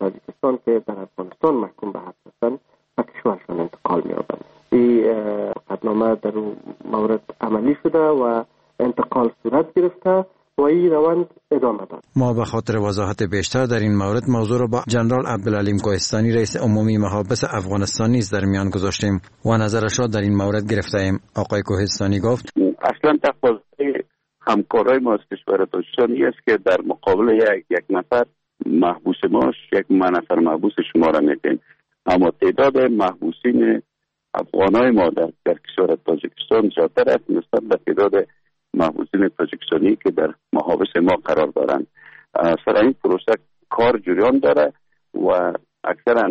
تاجیکستان که در افغانستان محکوم به حبس هستند به کشورشان انتقال می‌یابند. این قطعنامه در مورد عملی شده و انتقال صورت گرفته و این روند ادامه دارد. ما به خاطر وضاحت بیشتر در این مورد موضوع را با جنرال عبدالعلیم کوهستانی رئیس عمومی محابس افغانستان نیز در میان گذاشتیم و نظرش را در این مورد گرفته‌ایم. آقای کوهستانی گفت اصلا تقاضای همکارای ما از کشور تاجیکستان است که در مقابل یک نفر محبوس ما یک نفر محبوس شما را میدیم، اما تعداد محبوسین افغانای ما در کشور تاجیکستان زیادتر است نسبت به تعداد محبوسین تاجیکستانی که در محابس ما قرار دارند. سر این پروسه کار جریان داره و اکثرا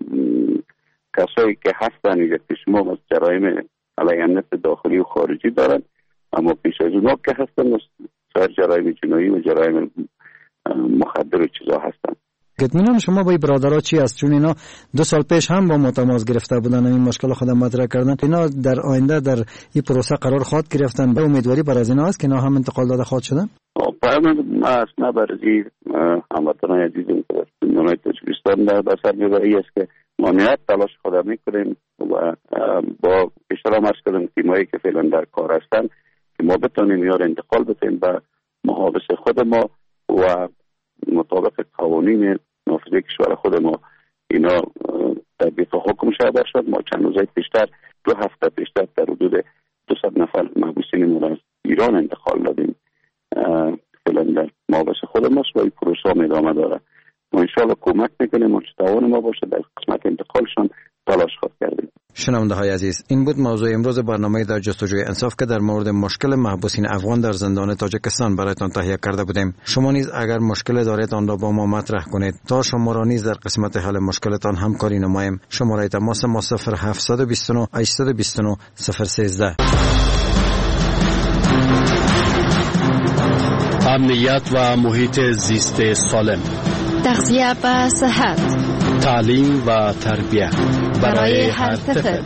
کسایی که هستند یک قسم از جرایم علیه امنیت داخلی و خارجی دارند، اما پیش از اونا که هستند سر جرایم جنایی و جرایم مخدر و چیزا هستند. اطمینان شما با این برادرها چی است؟ چون اینا 2 سال پیش هم با ما تماس گرفته بودن، این مشکل خود مطرح کردن. اینا در آینده در این پروسه قرار خواهد گرفتن. به امیدواری بر از اینا است که اینا هم انتقال داده خواهد شدن. ما اصلا برای هموطنان عزیزم که در تاجیکستان در سر میبری است که ما نهایت تلاش خود میکنیم و با احترام عرض کردم تیمایی که فعلا در کار هستند که ما بتونیم یار انتقال بدیم به محابس خود ما و مطابق قوانین نافذه کشور خود ما اینا تطبیق حکم شده شد. ما چند روز پیشتر 2 هفته پیشتر در حدود 200 نفر محبوسین ما از ایران انتقال دادیم. فعلا در محابس خود ماست و این پروسه هم ادامه داره. ما انشاءالله کمک میکنیم و چه توان ما باشه در قسمت انتقالشان تلاش خود کردیم. شنونده های عزیز، این بود موضوع امروز برنامه در جستجوی انصاف که در مورد مشکل محبوسین افغان در زندان تاجیکستان برایتان تهیه کرده بودیم. شما نیز اگر مشکل دارید آن را با ما مطرح کنید تا شما را نیز در قسمت حل مشکلتان همکاری نماییم. شماره تماس ما 0729 829 013. امنیت و محیط زیست سالم، تغذیه و صحت، تعلیم و تربیت برای هر طفل.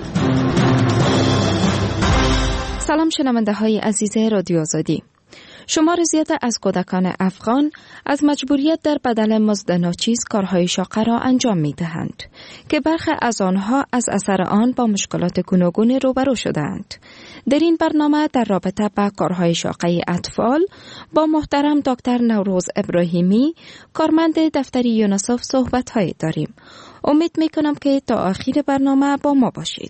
سلام شنونده های عزیز رادیو آزادی. شمار زیاد از کودکان افغان از مجبوریت در بدل مزد ناچیز کارهای شاقه را انجام می دهند که برخی از آنها از اثر آن با مشکلات گوناگون روبرو شدند. در این برنامه در رابطه با کارهای شاقه اطفال با محترم دکتر نوروز ابراهیمی کارمند دفتر یونیسف صحبت‌هایی داریم. امید می کنم که تا آخر برنامه با ما باشید.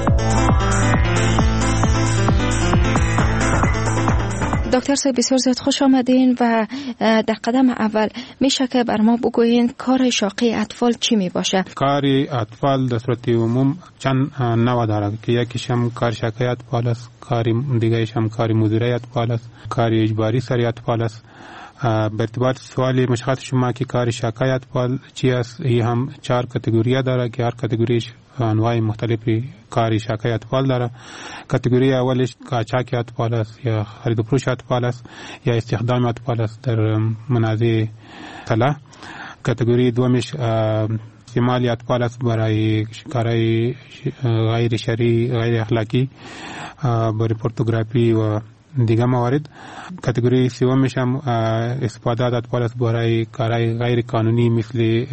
دکتر صاحب بسیار زیاد خوش آمدین و در قدم اول میشه که بر ما بگوین کار شاقه اطفال چی می باشه؟ کار اطفال در صورت عموم چند نوع داره که یکیش هم کار شاقه اطفال است، کار دیگه‌ایش هم کار مدیره اطفال است، کار اجباری سری اطفال است. به ارتباط سوال مشخص شما که کار شاقه اطفال چی است، این هم 4 کاتگوری داره که هر کاتگوریش انواع مختلفی کاری شاقه اطفال داره. کاتگوری اولش قاچاق اطفال است یا خرید و فروش اطفال است یا استخدام اطفال است در منازع طلا. کاتگوری دومش استعمال اطفال است برای کارهای غیر شرعی غیر اخلاقی برای پورنوگرافی و دیگه موارد. کاتگوری سومش هم استفاده از اطفال است برای کارهای غیر قانونی مثل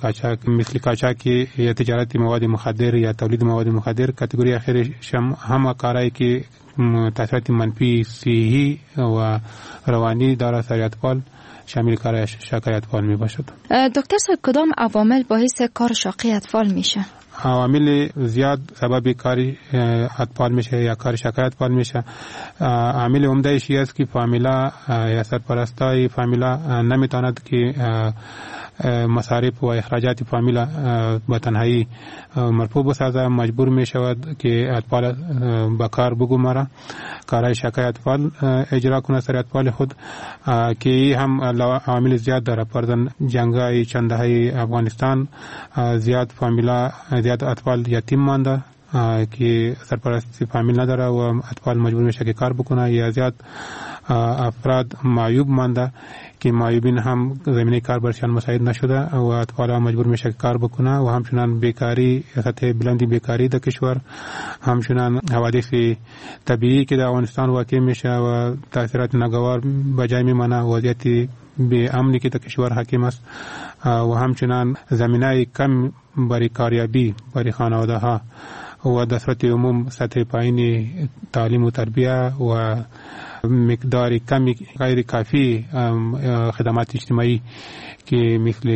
قاچاق یا تجارت مواد مخدر یا تولید مواد مخدر. کاتگوری اخیرش هم کارهایی که تاثیرات منفی صحی و روانی دارد سر اطفال شامل کار شاقه اطفال می باشد. دکتر صاحب کدام عوامل باعث کار شاقه اطفال میشه؟ عوامل زیاد سبب کاری اطفال میشه یا کار شاقه اطفال میشه. عامل عمده ایشی است که فامیلا یا سرپرستای فامیلا نمیتواند که مصارف و اخراجات فامیلا با تنهایی مرفوع بسازد، مجبور می شود که اطفال به کار بگماره، کارهای شاقه اطفال اجرا کنه سر اطفال خود که هم عوامل زیاد داره. پردن جنگای چند دهه افغانستان زیاد فامیلا زیاد اطفال یتیم مانده که سرپرستی فامیل نداره و اطفال مجبور میشه که کار بکنه، یا زیاد افراد معیوب مانده که معیوبین هم زمینه کار برشان مساعد نشده و اطفال مجبور میشه که کار بکنه و همچنان بیکاری سطح بلندی بیکاری در کشور، همچنان حوادث طبیعی که در افغانستان واقع میشه و تاثیرات ناگوار بجای میمانه، وضعیت به امنی که در کشور حاکم است و همچنان زمینه کم برای کاریابی برای خانواده ها و در صورت عموم سطح پایین تعلیم و تربیه و مقدار کمی غیر کافی خدمات اجتماعی که مثل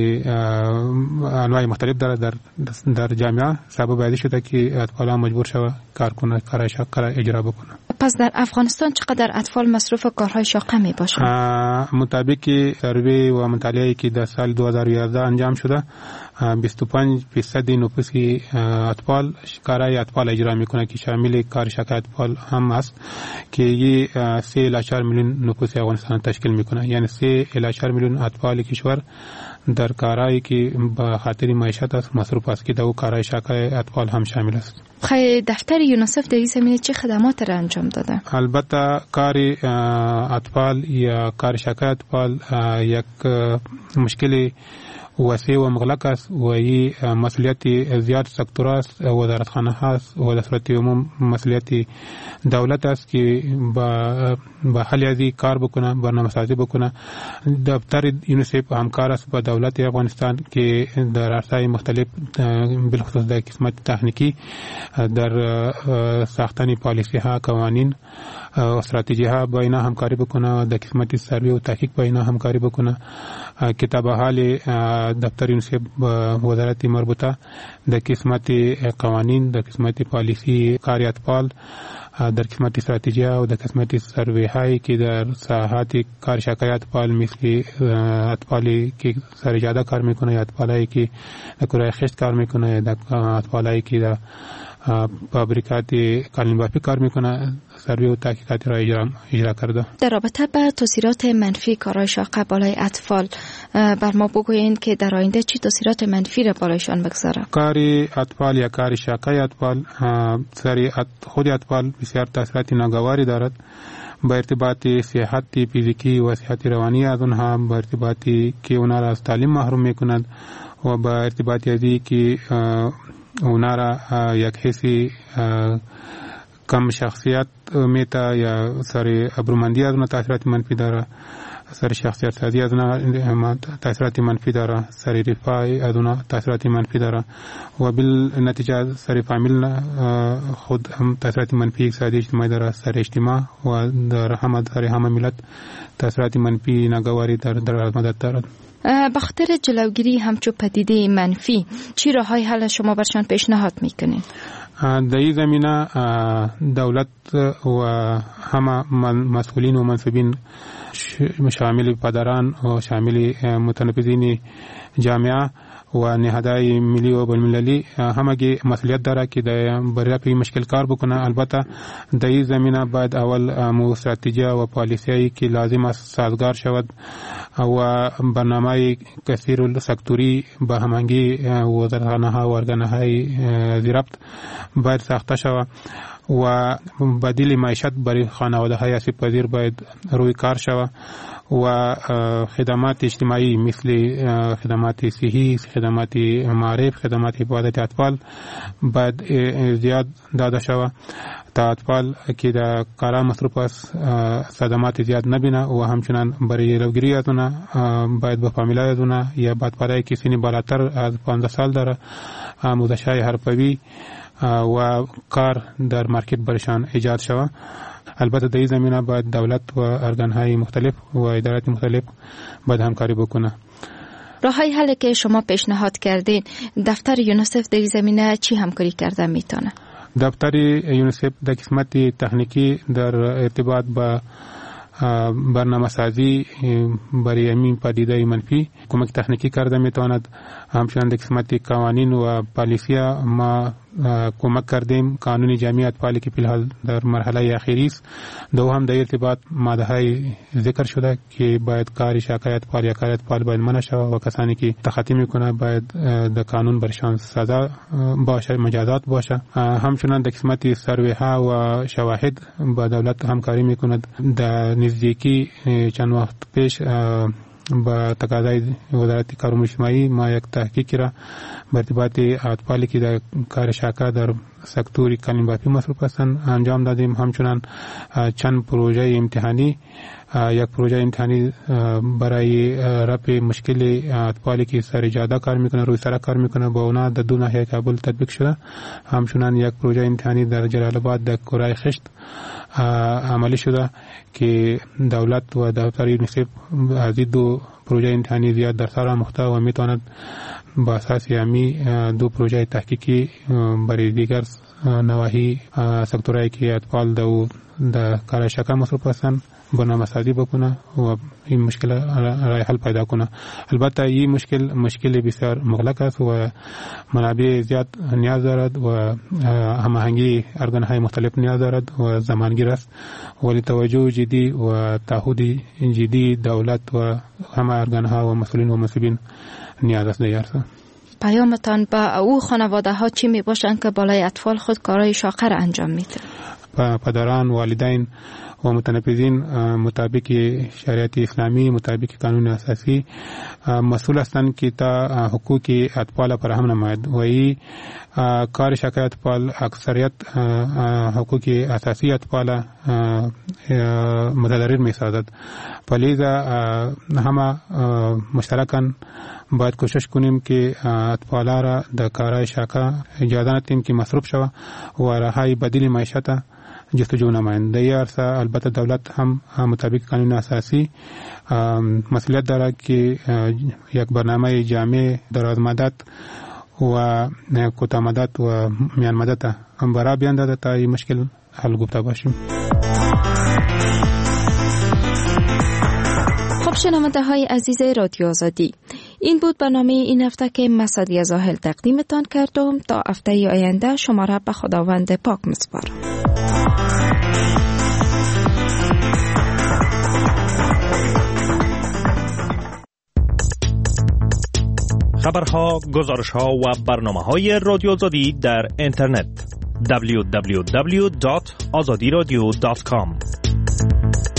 انواع مختلف در جامعه سبب باعث شده که اطفال مجبور شوند کار کنند، کارهای شاق را اجرا بکنند. پس در افغانستان چقدر اطفال مصروف کارهای شاقه می باشند؟ مطابق سروی و مطالعه‌ای که در سال 2011 انجام شده 25% نفوس اطفال کارهای اطفال اجرا میکنه که شامل کار شاق اطفال هم است که یہ 3.4 میلیون نفوس افغانستان تشکیل میکنه. یعنی 3.4 میلیون اطفال کشور در کارهایی که به خاطر معیشت است مصروف است که در کارهای شاق اطفال هم شامل است. خیلی دفتر یونیسف در این زمینه چه خدمات را انجام داده؟ البته کار اطفال یا کار شاق اطفال یک مشکل وسیع و مغلق است و این مسئولیت زیاد سکتور است، وزارتخانه هست و در صورت عموم مسئولیت دولت است که با حل از این کار بکنه، برنامه‌سازی بکنه. دفتر یونیسف همکار است با دولت افغانستان که در عرصه‌های مختلف بالخصوص در قسمت تکنیکی در ساختن پالیسی ها، قوانین و استراتژی ها با اینا همکاری بکنه، در قسمت سروی و تحقیق با اینا همکاری بکنه. کتاب حال دفتر یونیسف وزارت مربوطه در قسمت قوانین، در قسمت پالیسی کار اطفال، در قسمت استراتژی و در قسمت سروی هایی که در ساحات کار شاق اطفال مثل اطفالی که سر جاده کار میکنه یا اطفالی که در کره خشت کار میکنه یا در اطفالی که در فابریکات کالین بافی کار میکنه سروی و تحقیقات را اجرا کرده. در رابطه با تاثیرات منفی کارهای شاق بالای اطفال بر ما بگویید که در آینده چی تاثیرات منفی را بالایشان بگذاره؟ کار اطفال یا کار شاق اطفال سر خود اطفال بسیار تاثیرات ناگواری دارد با ارتباط صحت فیزیکی و صحت روانی از اونها، با ارتباطی که اونها را از تعلیم محروم میکند و با ارتباطی ازی که اونها را یک حسی کم شخصیت میتا یا سر ابرومندی از اونها تاثیرات منفی داره، سر شخصیت سازی از اونها تاثیرات منفی داره، سر رفاه از اونها تاثیرات منفی داره و بالنتیجه سر فامیل خود هم تاثیرات منفی اقتصادی اجتماعی داره، سر اجتماع و در همه ملت تاثیرات منفی ناگواری در مدت دارد. به خاطر جلوگیری همچون پدیده منفی چی راههای حل شما برشان پیشنهاد میکنید؟ در این زمینه دولت و همه مسئولین و منصبین شامل پدران و شامل متنفذین جامعه و نهادهای ملی و بین‌المللی همگی مسئولیت داره که برای رفع مشکل کار بکنه. البته در این زمینه باید اول استراتژی و پالیسی‌ای که لازم است سازگار شود و برنامه کثیر سکتوری با هماهنگی وزارتخانه‌ها و ارگان‌های زیربط باید ساخته شود و بدیل معیشت برای خانواده‌های آسیب پذیر باید روی کار شود و خدمات اجتماعی مثل خدمات صحی، خدمات معارف، خدمات حفاظت اطفال باید زیاد داده شود تا اطفال که در کارا مصروف است صدمات زیاد نبینه و همچنان برای جلوگیری از اونها باید به فامیلای از اونها یا بدپدری که سنی بالاتر از 15 سال داره آموزش‌های حرفه‌ای و کار در مارکت برشان ایجاد شود. البته در این زمینه باید دولت و ارگان‌های مختلف و ادارات مختلف باید همکاری بکنه. راههای حل که شما پیشنهاد کردین دفتر یونیسف در این زمینه چی همکاری کرده میتونه؟ دفتر یونیسف در قسمت تکنیکی در ارتباط با برنامه سازی برای این پدیده منفی کمک تکنیکی کرده میتواند. همچنان در قسمت قوانین و پالیسی ما کمک کردیم. قانون جامعه اطفالی که فی الحال در مرحله اخیری است دوم در ارتباط ماده های ذکر شده که باید کار شاق اطفال یا کار اطفال باید منع شود و کسانی که تخطی میکنه باید در قانون برشان سزا باشه، مجازات باشه. همچنان در قسمت سروی ها و شواهد با دولت همکاری میکند. در نزدیکی چند وقت پیش با تقاضای وزارت کار اجتماعی ما یک تحقیق را به ارتباط اطفالی که در کار شاق در سکتور کلیم بافی مصروف هستند انجام دادیم. همچنان چند پروژه امتحانی، یک پروژه امتحانی برای رفع مشکل اطفالی که سر جاده کار میکنه، روی سرک کار میکنه، با اونا در دو ناحیه کابل تطبیق شده. همچنان یک پروژه امتحانی در جلال آباد در کورای خشت عملی شده که دولت و دفتر یونیسف از این دو پروژه امتحانی زیاد در سر آموخته و میتواند با اساس همی دو پروژه تحقیقی برای دیگر نواحی سکتورایی که اطفال در کار شکر مصروف هستند برنامه‌سازی بکنه و این مشکل رای حل پیدا کنه. البته این مشکل بسیار مغلق است و منابع زیاد نیاز دارد و هماهنگی ارگان‌های مختلف نیاز دارد و زمانگیر است، ولی توجه جدی و تعهد جدی دولت و همه ارگان‌ها و مسئولین و مسئولین نیاز است دیارسه. پیامتان با او خانواده ها چی می باشند که بالای اطفال خود کارهای شاقه را انجام میده؟ پدران، والدین و متنفذین مطابق شریعت اسلامی، مطابق قانون اساسی مسئول هستند که تا حقوق اطفال فراهم نماید و این کار شکر اطفال اکثریت حقوق اساسی اطفال متضرر می سازد. لذا همه مشترکاً باید کوشش کنیم که اطفال را در کارهای شاقه اجازه ندیم که مصروف شوه و راههای بدیل معیشت جستجو نمایند. در این عرصه البته دولت هم مطابق قانون اساسی مسئولیت دارد که یک برنامه جامع دراز مدت و کوتاه مدت و میان مدت برای بیاندازد تا این مشکل حل گفته باشیم. خب شنونده های عزیز رادیو آزادی، این بود برنامه این هفته که مسعدی زاهل تقدیمتان کردم. تا هفته آینده شما را به خداوند پاک میسپارم. خبرها، گزارشها و برنامه‌های رادیو آزادی در اینترنت www.azadiradio.com